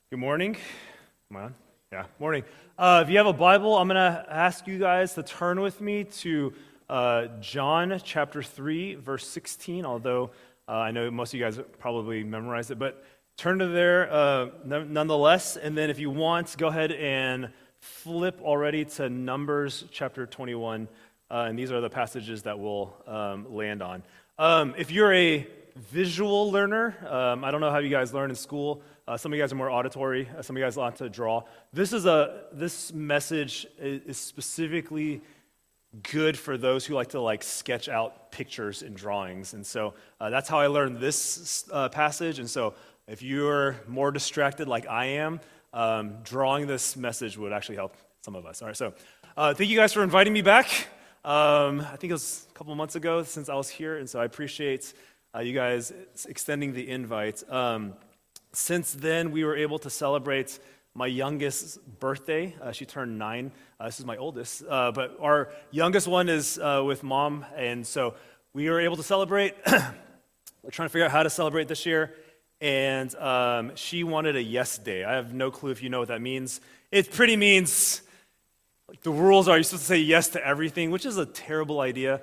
Good morning. Come on. Yeah, morning. If you have a Bible, I'm going to ask you guys to turn with me to John chapter 3, verse 16, although I know most of you guys probably memorized it, but turn to there nonetheless. And then if you want, go ahead and flip already to Numbers chapter 21, and these are the passages that we'll land on. If you're a visual learner, I don't know how you guys learn in school. Some of you guys are more auditory. Some of you guys like to draw. This message is specifically good for those who like to sketch out pictures and drawings. And so that's how I learned this passage. And so if you're more distracted like I am, drawing this message would actually help some of us. All right, so thank you guys for inviting me back. I think it was a couple months ago since I was here, and so I appreciate you guys extending the invite. Since then, we were able to celebrate my youngest's birthday. She turned 9. This is my oldest. But our youngest one is with mom, and so we were able to celebrate. We're trying to figure out how to celebrate this year, and she wanted a yes day. I have no clue if you know what that means. It pretty means, the rules are you're supposed to say yes to everything, which is a terrible idea.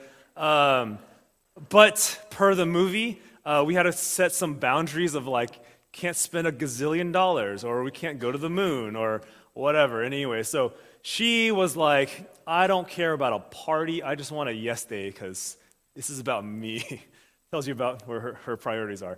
But per the movie, we had to set some boundaries of can't spend $1 gazillion, or we can't go to the moon, or whatever. Anyway, so she was like, I don't care about a party, I just want a yes day, because this is about me. Tells you about where her priorities are.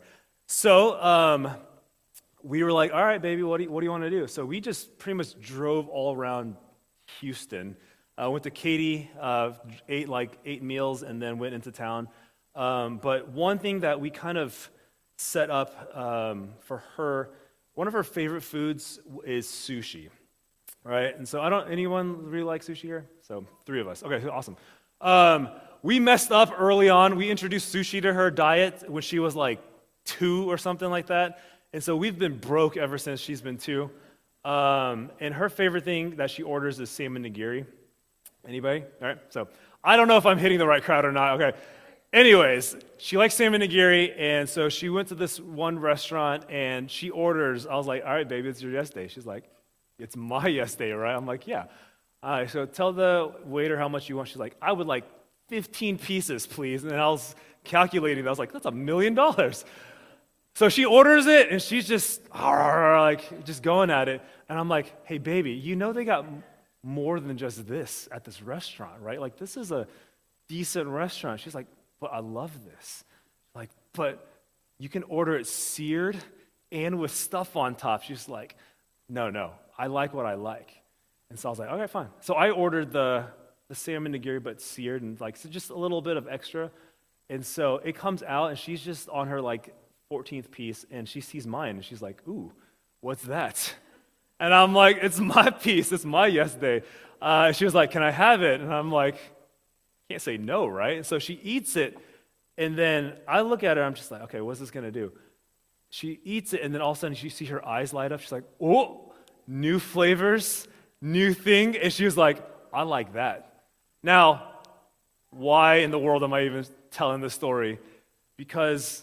So we were like, all right, baby, what do you want to do? So we just pretty much drove all around Houston. Went to Katy, ate 8 meals, and then went into town. But one thing that we kind of set up for her, one of her favorite foods is sushi, right? And so anyone really like sushi here? So 3 of us. Okay, awesome. We messed up early on. We introduced sushi to her diet when she was 2 or something like that. And so we've been broke ever since she's been 2. And her favorite thing that she orders is salmon nigiri. Anybody? All right, so I don't know if I'm hitting the right crowd or not. Okay. Anyways, she likes salmon nigiri, and so she went to this one restaurant, and she orders. I was like, all right, baby, it's your yes day. She's like, it's my yes day, right? I'm like, yeah. All right, so tell the waiter how much you want. She's like, I would like 15 pieces, please. And I was calculating. I was like, that's $1 million. So she orders it, and she's just going at it. And I'm like, hey, baby, you know they got more than just this at this restaurant, right? This is a decent restaurant. She's like, but I love this. But you can order it seared and with stuff on top. She's like, no, I like what I like. And so I was like, okay, fine. So I ordered the salmon nigiri, but seared and so just a little bit of extra. And so it comes out, and she's just on her 14th piece, and she sees mine, and she's like, ooh, what's that? And I'm like, it's my piece. It's my yes day. She was like, can I have it? And I'm like, can't say no, right? So she eats it, and then I look at her, I'm just like, okay, what's this going to do? She eats it, and then all of a sudden, you see her eyes light up. She's like, oh, new flavors, new thing. And she was like, I like that. Now, why in the world am I even telling this story? Because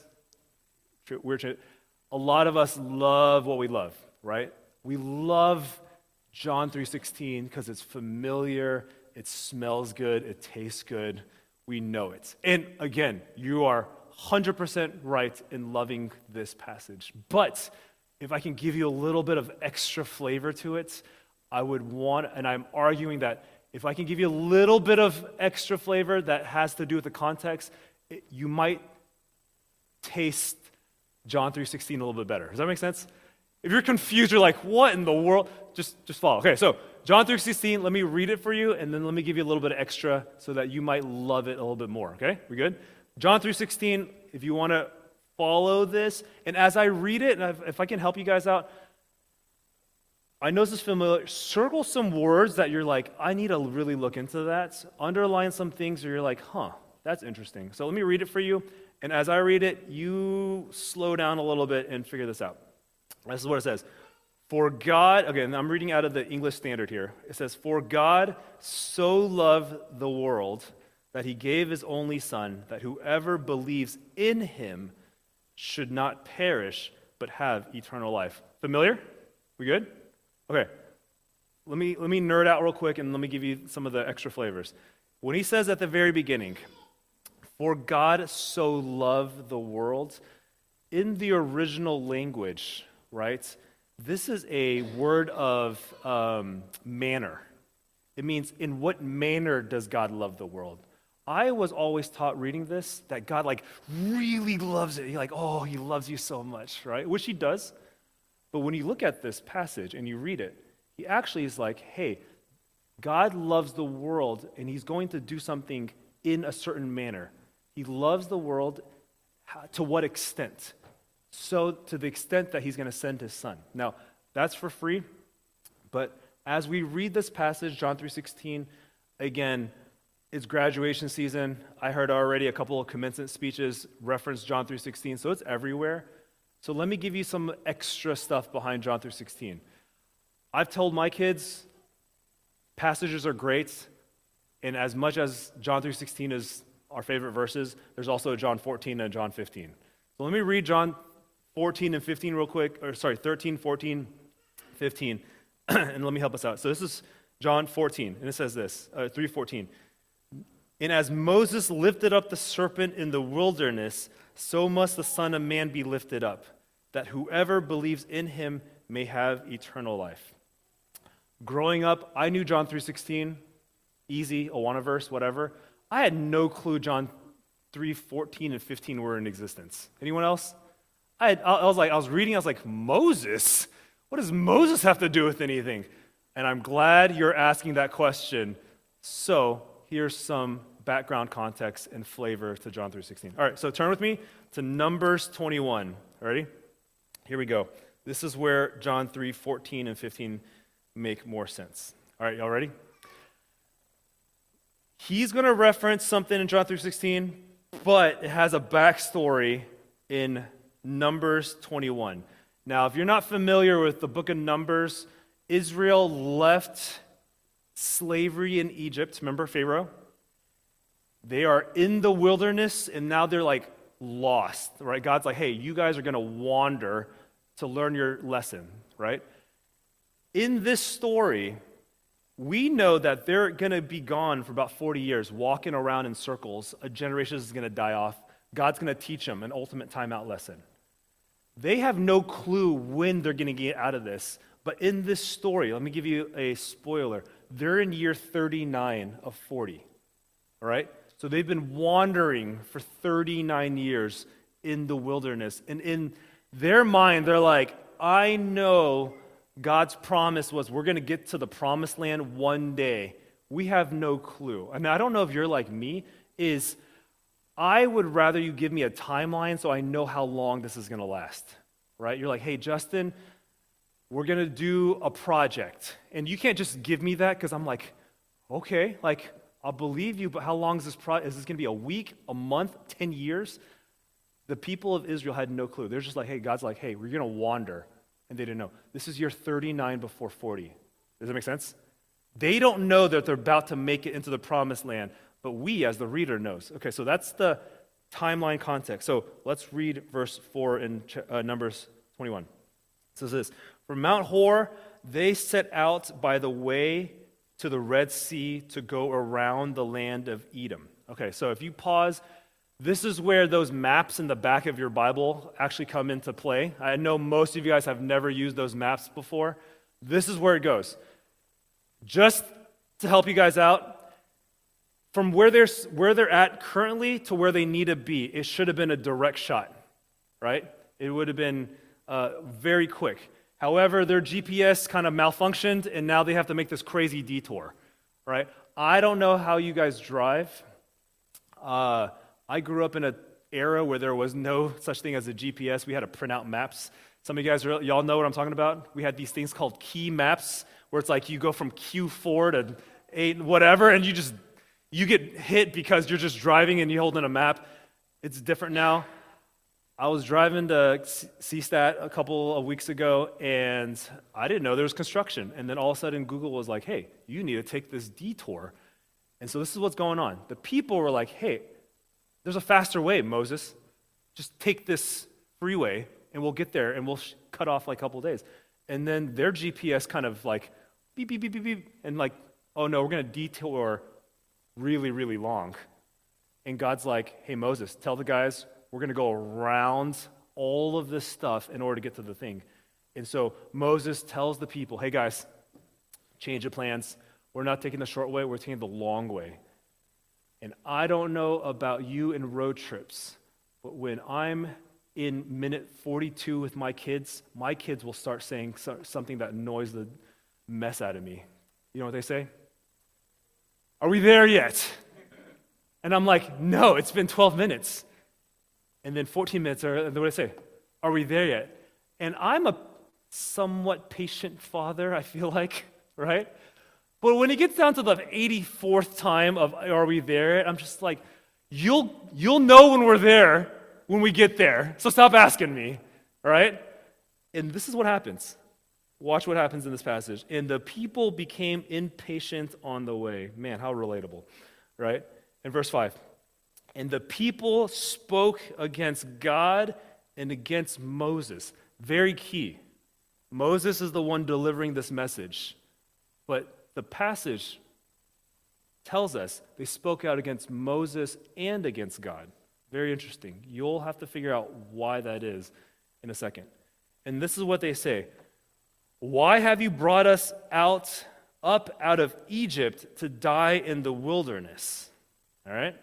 a lot of us love what we love, right? We love John 3:16 because it's familiar, it smells good, it tastes good, we know it. And again, you are 100% right in loving this passage. But if I can give you a little bit of extra flavor to it, I would want, and I'm arguing that if I can give you a little bit of extra flavor that has to do with the context, you might taste John 3:16 a little bit better. Does that make sense? If you're confused, you're like, what in the world? Just follow. Okay, so John 3:16, let me read it for you, and then let me give you a little bit of extra so that you might love it a little bit more, okay? We good? John 3:16, if you want to follow this, and as I read it, and if I can help you guys out, I know this is familiar. Circle some words that you're like, I need to really look into that. Underline some things where you're like, that's interesting. So let me read it for you, and as I read it, you slow down a little bit and figure this out. This is what it says. For God, again, I'm reading out of the English Standard here. It says, for God so loved the world that he gave his only Son, that whoever believes in him should not perish, but have eternal life. Familiar? We good? Okay. Let me nerd out real quick and let me give you some of the extra flavors. When he says at the very beginning, "For God so loved the world," in the original language, right, this is a word of manner. It means, in what manner does God love the world? I was always taught reading this that God really loves it. He loves you so much, right? Which he does. But when you look at this passage and you read it, he actually is like, hey, God loves the world and he's going to do something in a certain manner. He loves the world. To what extent? So to the extent that he's going to send his son. Now, that's for free, but as we read this passage, John 3:16, again, it's graduation season. I heard already a couple of commencement speeches reference John 3:16, so it's everywhere. So let me give you some extra stuff behind John 3:16. I've told my kids, passages are great, and as much as John 3:16 is our favorite verses, there's also a John 14 and a John 15. So let me read John 14 and 15 real quick, 13, 14, 15, and let me help us out. So this is John 14, and it says this, 3:14. "And as Moses lifted up the serpent in the wilderness, so must the Son of Man be lifted up, that whoever believes in him may have eternal life." Growing up, I knew John 3:16, easy, Awana verse, whatever. I had no clue John 3:14 and 15 were in existence. Anyone else? I was reading, I was like, Moses? What does Moses have to do with anything? And I'm glad you're asking that question. So here's some background context and flavor to John 3:16. All right, so turn with me to Numbers 21. Ready? Here we go. This is where John 3:14 and 15 make more sense. All right, y'all ready? He's going to reference something in John 3:16, but it has a backstory in Numbers 21. Now, if you're not familiar with the book of Numbers, Israel left slavery in Egypt. Remember Pharaoh? They are in the wilderness, and now they're lost, right? God's like, hey, you guys are going to wander to learn your lesson, right? In this story, we know that they're going to be gone for about 40 years, walking around in circles. A generation is going to die off. God's going to teach them an ultimate timeout lesson. They have no clue when they're going to get out of this. But in this story, let me give you a spoiler. They're in year 39 of 40, all right? So they've been wandering for 39 years in the wilderness. And in their mind, they're like, I know God's promise was we're going to get to the promised land one day. We have no clue. And I don't know if you're like me, I would rather you give me a timeline so I know how long this is going to last, right? You're like, hey, Justin, we're going to do a project. And you can't just give me that because I'm like, okay, I'll believe you, but how long is this project? Is this going to be a week, a month, 10 years? The people of Israel had no clue. They're just like, hey, God's like, hey, we're going to wander. And they didn't know. This is year 39 before 40. Does that make sense? They don't know that they're about to make it into the promised land, but we, as the reader, knows. Okay, so that's the timeline context. So let's read verse 4 in Numbers 21. It says this, "From Mount Hor, they set out by the way to the Red Sea to go around the land of Edom." Okay, so if you pause, this is where those maps in the back of your Bible actually come into play. I know most of you guys have never used those maps before. This is where it goes. Just to help you guys out, from where they're at currently to where they need to be, it should have been a direct shot, right? It would have been very quick. However, their GPS kind of malfunctioned, and now they have to make this crazy detour, right? I don't know how you guys drive. I grew up in an era where there was no such thing as a GPS. We had to print out maps. Some of you guys, y'all know what I'm talking about? We had these things called key maps, where it's like you go from Q4 to 8, whatever, and you get hit because you're just driving and you're holding a map. It's different now. I was driving to CSTAT a couple of weeks ago, and I didn't know there was construction. And then all of a sudden, Google was like, hey, you need to take this detour. And so this is what's going on. The people were like, hey, there's a faster way, Moses. Just take this freeway, and we'll get there, and we'll cut off a couple of days. And then their GPS kind of like beep, beep, beep, beep, beep, and like, oh no, we're going to detour really, really long. And God's like, hey, Moses, tell the guys we're going to go around all of this stuff in order to get to the thing. And so Moses tells the people, hey guys, change of plans. We're not taking the short way, we're taking the long way. And I don't know about you in road trips, but when I'm in minute 42 with my kids will start saying something that annoys the mess out of me. You know what they say? Are we there yet? And I'm like, no, it's been 12 minutes. And then 14 minutes, or what do I say? Are we there yet? And I'm a somewhat patient father, I feel like, right? But when it gets down to the 84th time of are we there yet, I'm just like, you'll know when we're there, when we get there. So stop asking me, all right? And this is what happens. Watch what happens in this passage. And the people became impatient on the way. Man, how relatable, right? In verse 5. And the people spoke against God and against Moses. Very key. Moses is the one delivering this message. But the passage tells us they spoke out against Moses and against God. Very interesting. You'll have to figure out why that is in a second. And this is what they say. Why have you brought us up out of Egypt to die in the wilderness? All right?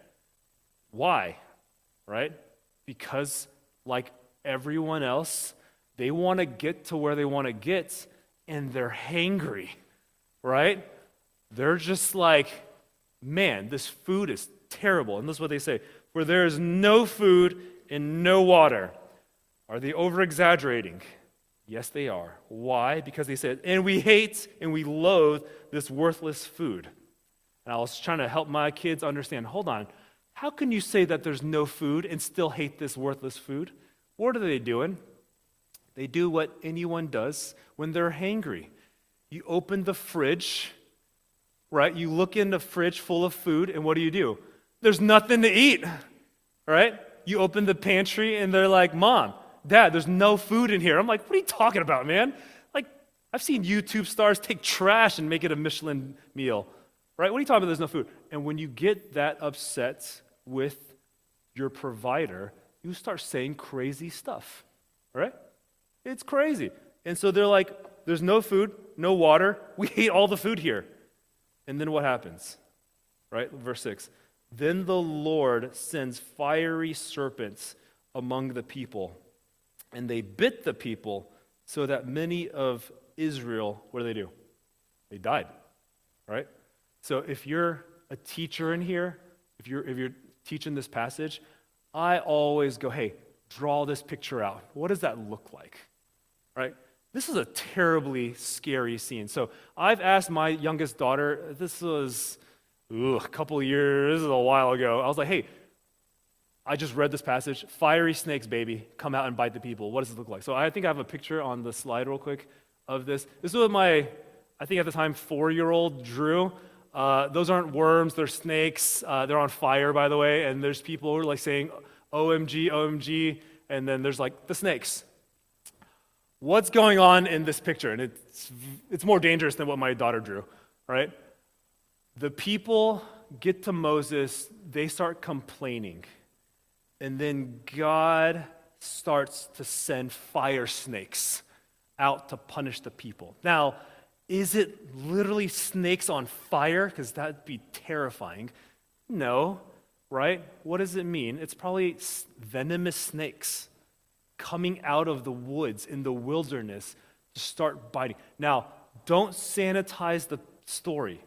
Why? Right? Because like everyone else, they want to get to where they want to get, and they're hangry, right? They're just like, man, this food is terrible. And this is what they say. For there is no food and no water. Are they over-exaggerating? Yes, they are. Why? Because they said, and we hate and we loathe this worthless food. And I was trying to help my kids understand, hold on, how can you say that there's no food and still hate this worthless food? What are they doing? They do what anyone does when they're hangry. You open the fridge, right? You look in the fridge full of food, and what do? There's nothing to eat, right? You open the pantry, and they're like, Mom, Dad, there's no food in here. I'm like, what are you talking about, man? Like, I've seen YouTube stars take trash and make it a Michelin meal, right? What are you talking about? There's no food. And when you get that upset with your provider, you start saying crazy stuff, right? It's crazy. And so they're like, there's no food, no water. We hate all the food here. And then what happens? Right? Verse 6. Then the Lord sends fiery serpents among the people, and they bit the people so that many of Israel, what do? They died, right? So if you're a teacher in here, if you're teaching this passage, I always go, hey, draw this picture out. What does that look like, right? This is a terribly scary scene. So I've asked my youngest daughter, this was a couple of years, this is a while ago. I was like, hey, I just read this passage, fiery snakes, baby, come out and bite the people. What does it look like? So I think I have a picture on the slide real quick of this. This is what my, I think at the time, 4-year-old drew. Those aren't worms, they're snakes. They're on fire, by the way, and there's people who are like saying, OMG, OMG, and then there's like the snakes. What's going on in this picture? And it's more dangerous than what my daughter drew, right? The people get to Moses, they start complaining. And then God starts to send fire snakes out to punish the people. Now, is it literally snakes on fire? Because that'd be terrifying. No, right? What does it mean? It's probably venomous snakes coming out of the woods in the wilderness to start biting. Now, don't sanitize the story.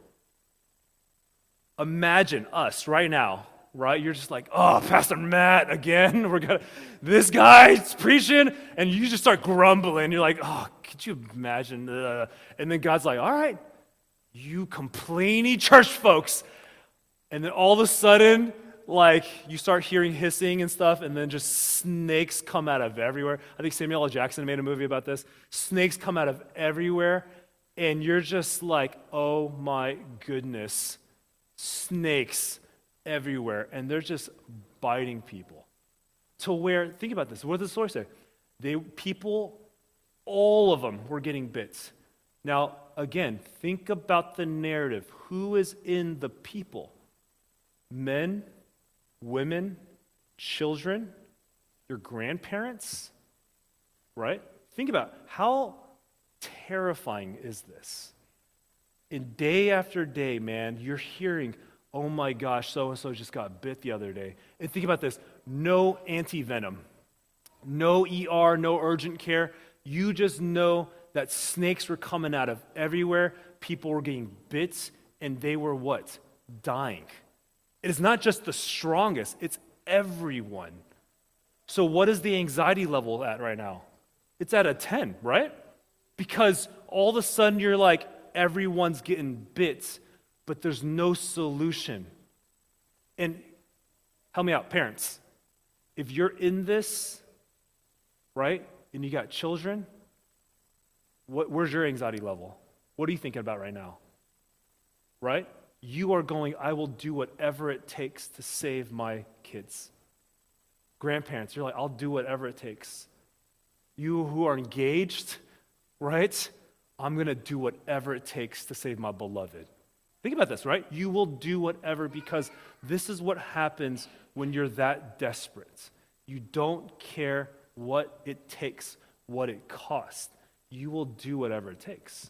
Imagine us right now, right? You're just like, oh, Pastor Matt again. This guy's preaching, and you just start grumbling. You're like, oh, could you imagine? And then God's like, all right, you complainy church folks. And then all of a sudden, like, you start hearing hissing and stuff, and then just snakes come out of everywhere. I think Samuel L. Jackson made a movie about this. Snakes come out of everywhere, and you're just like, oh my goodness, snakes everywhere, and they're just biting people. To where, think about this, what does the story say? People All of them were getting bit. Now, again, think about the narrative. Who is in the people? Men, women, children, your grandparents, right? Think about how terrifying is this? And day after day, man, you're hearing, oh my gosh, so-and-so just got bit the other day. And think about this, no anti-venom, no ER, no urgent care. You just know that snakes were coming out of everywhere. People were getting bit, and they were what? Dying. It is not just the strongest, it's everyone. So what is the anxiety level at right now? It's at a 10, right? Because all of a sudden you're like, everyone's getting bit, but there's no solution. And help me out, parents. If you're in this, right, and you got children, where's your anxiety level? What are you thinking about right now? Right? You are going, I will do whatever it takes to save my kids. Grandparents, you're like, I'll do whatever it takes. You who are engaged, right? I'm going to do whatever it takes to save my beloved. Think about this, right? You will do whatever, because this is what happens when you're that desperate. You don't care what it takes, what it costs. You will do whatever it takes.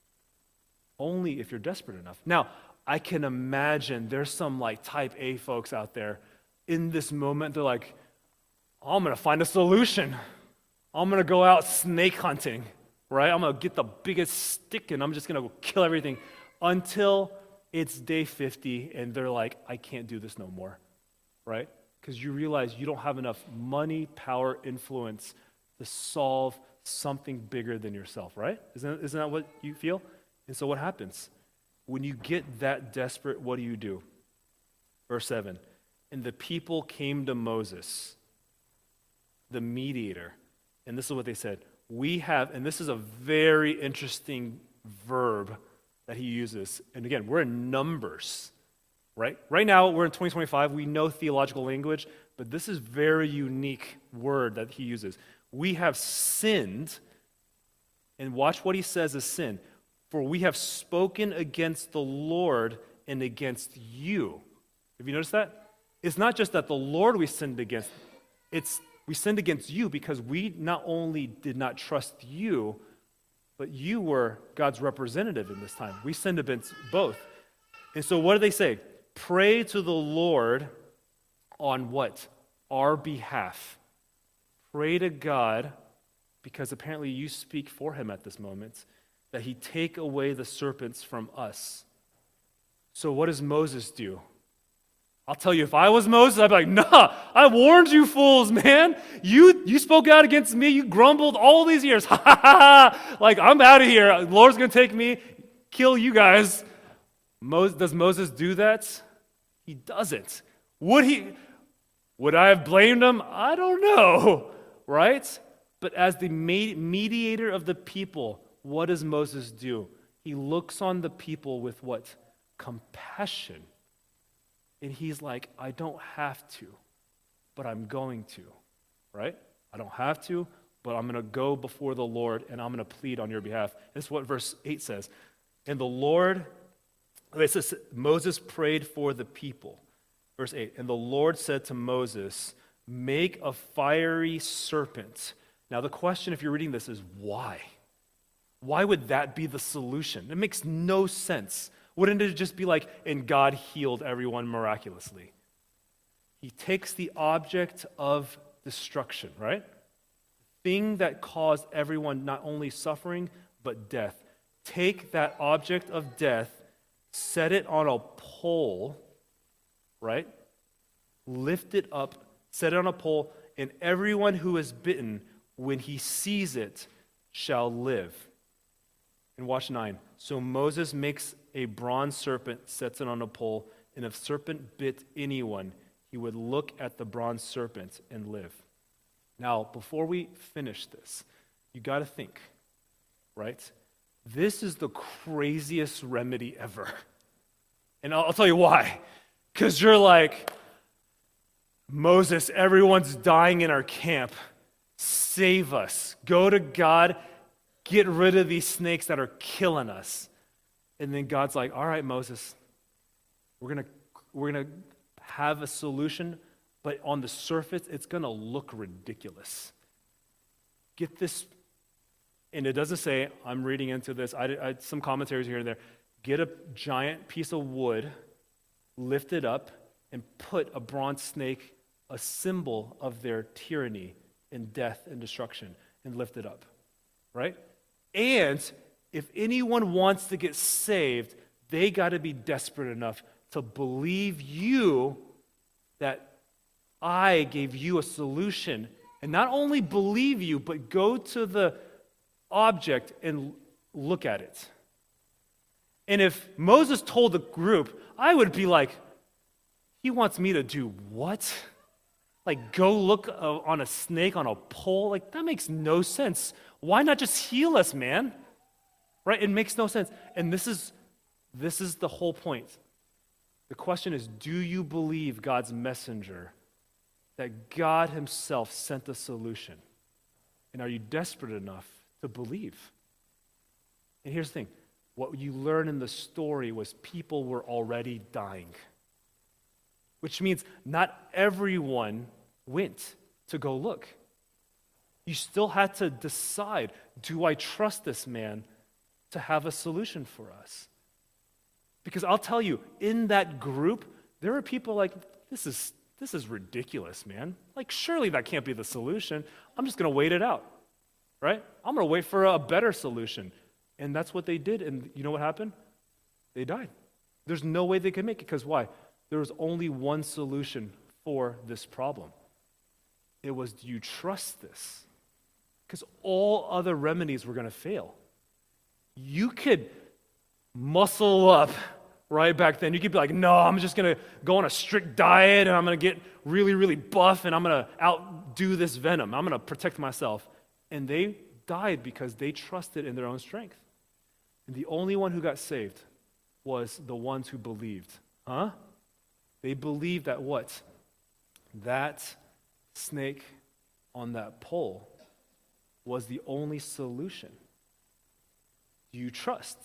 Only if you're desperate enough. Now, I can imagine there's some like type A folks out there in this moment. They're like, I'm going to find a solution. I'm going to go out snake hunting, right? I'm going to get the biggest stick and I'm just going to go kill everything until it's day 50 and they're like, I can't do this no more, right? Because you realize you don't have enough money, power, influence to solve something bigger than yourself, right? Isn't that what you feel? And so what happens? When you get that desperate, what do? Verse 7, and the people came to Moses, the mediator, and this is what they said. We have, and this is a very interesting verb that he uses, and again, we're in Numbers, right? Right now, we're in 2025, we know theological language, but this is very unique word that he uses. We have sinned, and watch what he says is sin. For we have spoken against the Lord and against you. Have you noticed that? It's not just that the Lord we sinned against, it's we sinned against you because we not only did not trust you, but you were God's representative in this time. We sinned against both. And so what do they say? Pray to the Lord on what? Our behalf. Pray to God, because apparently you speak for him at this moment, that he take away the serpents from us. So what does Moses do? I'll tell you, if I was Moses, I'd be like, nah, I warned you fools, man. You spoke out against me. You grumbled all these years. Ha, ha, ha, ha. Like, I'm out of here. The Lord's going to take me, kill you guys. Does Moses do that? He doesn't. Would I have blamed him? I don't know, right? But as the mediator of the people, what does Moses do? He looks on the people with what? Compassion. And he's like, I don't have to, but I'm going to, right? I don't have to, but I'm going to go before the Lord and I'm going to plead on your behalf. This is what verse 8 says. And the Lord, it says, Moses prayed for the people. Verse 8, and the Lord said to Moses, make a fiery serpent. Now the question, if you're reading this, is why? Why would that be the solution? It makes no sense. Wouldn't it just be like, and God healed everyone miraculously? He takes the object of destruction, right? Thing that caused everyone not only suffering, but death. Take that object of death, set it on a pole, right? Lift it up, set it on a pole, and everyone who is bitten, when he sees it, shall live. And watch 9. So Moses makes a bronze serpent, sets it on a pole, and if serpent bit anyone, he would look at the bronze serpent and live. Now, before we finish this, you got to think, right? This is the craziest remedy ever. And I'll tell you why. Because you're like, Moses, everyone's dying in our camp. Save us. Go to God. Get rid of these snakes that are killing us. And then God's like, all right, Moses, we're gonna have a solution, but on the surface, it's gonna look ridiculous. Get this, and it doesn't say, I'm reading into this, I some commentaries here and there, get a giant piece of wood, lift it up, and put a bronze snake, a symbol of their tyranny and death and destruction, and lift it up, right? And if anyone wants to get saved, they got to be desperate enough to believe you that I gave you a solution. And not only believe you, but go to the object and look at it. And if Moses told the group, I would be like, he wants me to do what? Like go look on a snake on a pole? Like that makes no sense. Why not just heal us, man? Right? It makes no sense. And this is the whole point. The question is, do you believe God's messenger, that God himself sent a solution? And are you desperate enough to believe? And here's the thing. What you learn in the story was people were already dying. Which means not everyone went to go look. You still had to decide, do I trust this man to have a solution for us? Because I'll tell you, in that group, there are people like, this is ridiculous, man. Like, surely that can't be the solution. I'm just going to wait it out, right? I'm going to wait for a better solution. And that's what they did, and you know what happened? They died. There's no way they could make it, because why? There was only one solution for this problem. It was, do you trust this? Because all other remedies were going to fail. You could muscle up right back then. You could be like, no, I'm just going to go on a strict diet, and I'm going to get really, really buff, and I'm going to outdo this venom. I'm going to protect myself. And they died because they trusted in their own strength. And the only one who got saved was the ones who believed. Huh? They believed that what? That snake on that pole was the only solution. Do you trust?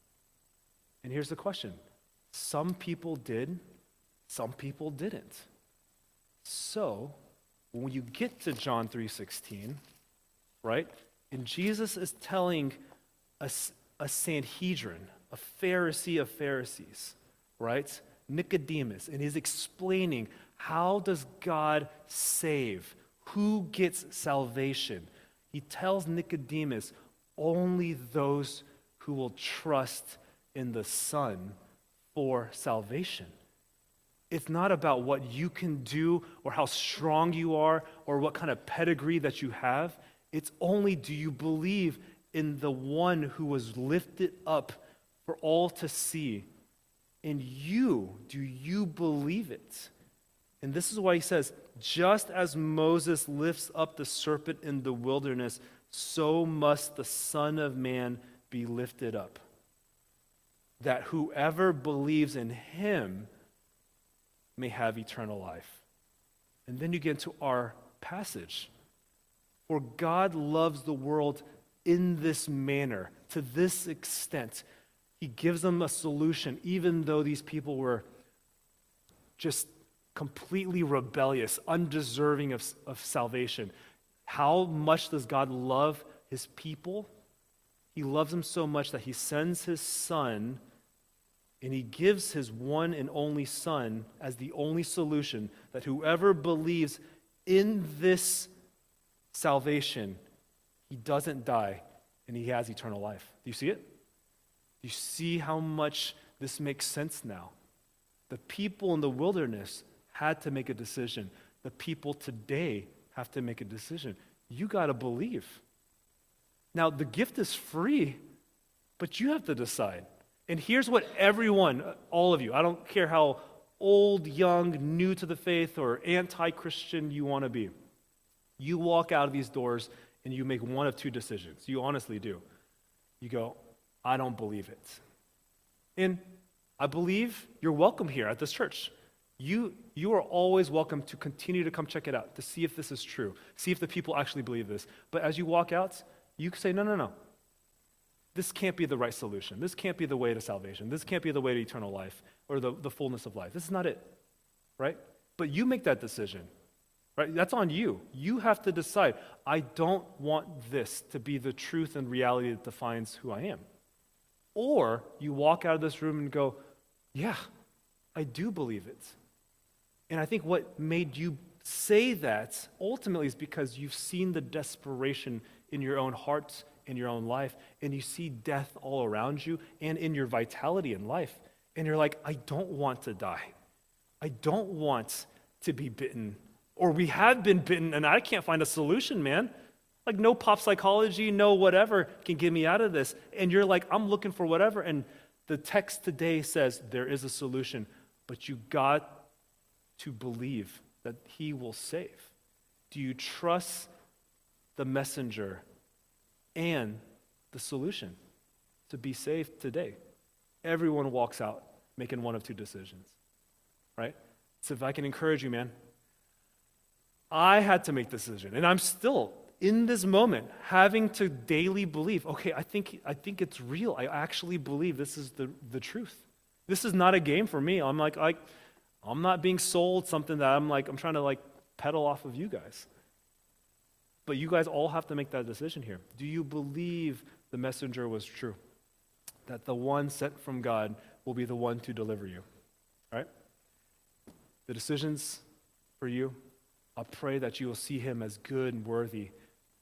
And here's the question. Some people did, some people didn't. So, when you get to John 3:16, right? And Jesus is telling a Sanhedrin, a Pharisee of Pharisees, right? Nicodemus, and he's explaining, how does God save? Who gets salvation? He tells Nicodemus, only those who will trust in the Son for salvation. It's not about what you can do or how strong you are or what kind of pedigree that you have. It's only, do you believe in the one who was lifted up for all to see? And do you believe it? And this is why he says, just as Moses lifts up the serpent in the wilderness, so must the Son of Man be lifted up, that whoever believes in him may have eternal life. And then you get into our passage. For God loves the world in this manner, to this extent. He gives them a solution, even though these people were just completely rebellious, undeserving of salvation. How much does God love his people? He loves them so much that he sends his Son, and he gives his one and only Son as the only solution, that whoever believes in this salvation, he doesn't die, and he has eternal life. Do you see it? Do you see how much this makes sense now? The people in the wilderness had to make a decision. The people today have to make a decision. You got to believe. Now, the gift is free, but you have to decide. And here's what everyone, all of you, I don't care how old, young, new to the faith, or anti-Christian you want to be, you walk out of these doors and you make one of two decisions. You honestly do. You go, I don't believe it. And I believe you're welcome here at this church. You are always welcome to continue to come check it out, to see if this is true, see if the people actually believe this. But as you walk out, you say, no. this can't be the right solution. This can't be the way to salvation. This can't be the way to eternal life or the fullness of life. This is not it, right? But you make that decision, right? That's on you. You have to decide, I don't want this to be the truth and reality that defines who I am. Or you walk out of this room and go, yeah, I do believe it. And I think what made you say that ultimately is because you've seen the desperation in your own heart, in your own life, and you see death all around you and in your vitality in life. And you're like, I don't want to die. I don't want to be bitten. Or we have been bitten and I can't find a solution, man. Like no pop psychology, no whatever can get me out of this. And you're like, I'm looking for whatever. And the text today says there is a solution, but you got to believe that he will save. Do you trust the messenger and the solution to be saved today? Everyone walks out making one of two decisions, right? So if I can encourage you, man, I had to make the decision, and I'm still in this moment having to daily believe, okay, I think it's real. I actually believe this is the truth. This is not a game for me. I'm not being sold something that I'm trying to peddle off of you guys. But you guys all have to make that decision here. Do you believe the messenger was true? That the one sent from God will be the one to deliver you, right? The decisions for you, I pray that you will see him as good and worthy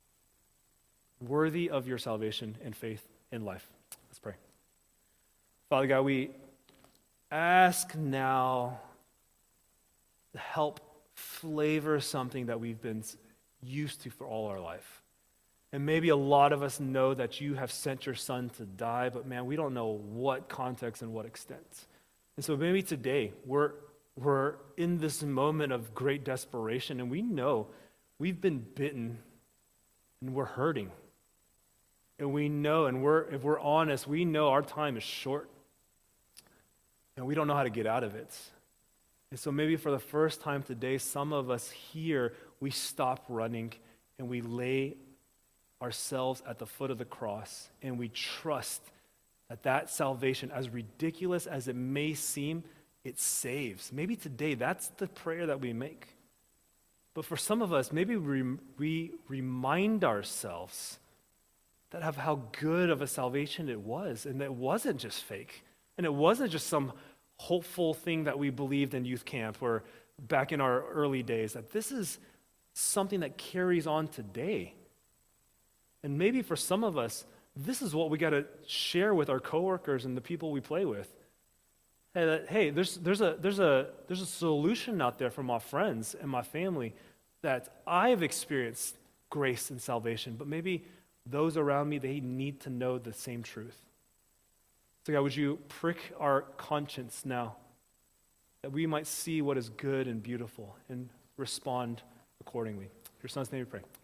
of your salvation and faith in life. Let's pray. Father God, we ask now to help flavor something that we've been used to for all our life. And maybe a lot of us know that you have sent your son to die, but man, we don't know what context and what extent. And so maybe today we're in this moment of great desperation, and we know we've been bitten and we're hurting. And we know, and if we're honest, we know our time is short and we don't know how to get out of it. And so maybe for the first time today, some of us here, we stop running and we lay ourselves at the foot of the cross and we trust that salvation, as ridiculous as it may seem, it saves. Maybe today that's the prayer that we make. But for some of us, maybe we remind ourselves that of how good of a salvation it was, and it wasn't just fake, and it wasn't just some hopeful thing that we believed in youth camp or back in our early days, that this is something that carries on today. And maybe for some of us, this is what we got to share with our coworkers and the people we play with. Hey, there's a solution out there for my friends and my family that I've experienced grace and salvation, but maybe those around me, they need to know the same truth. So God, would you prick our conscience now that we might see what is good and beautiful and respond accordingly. In your son's name we pray.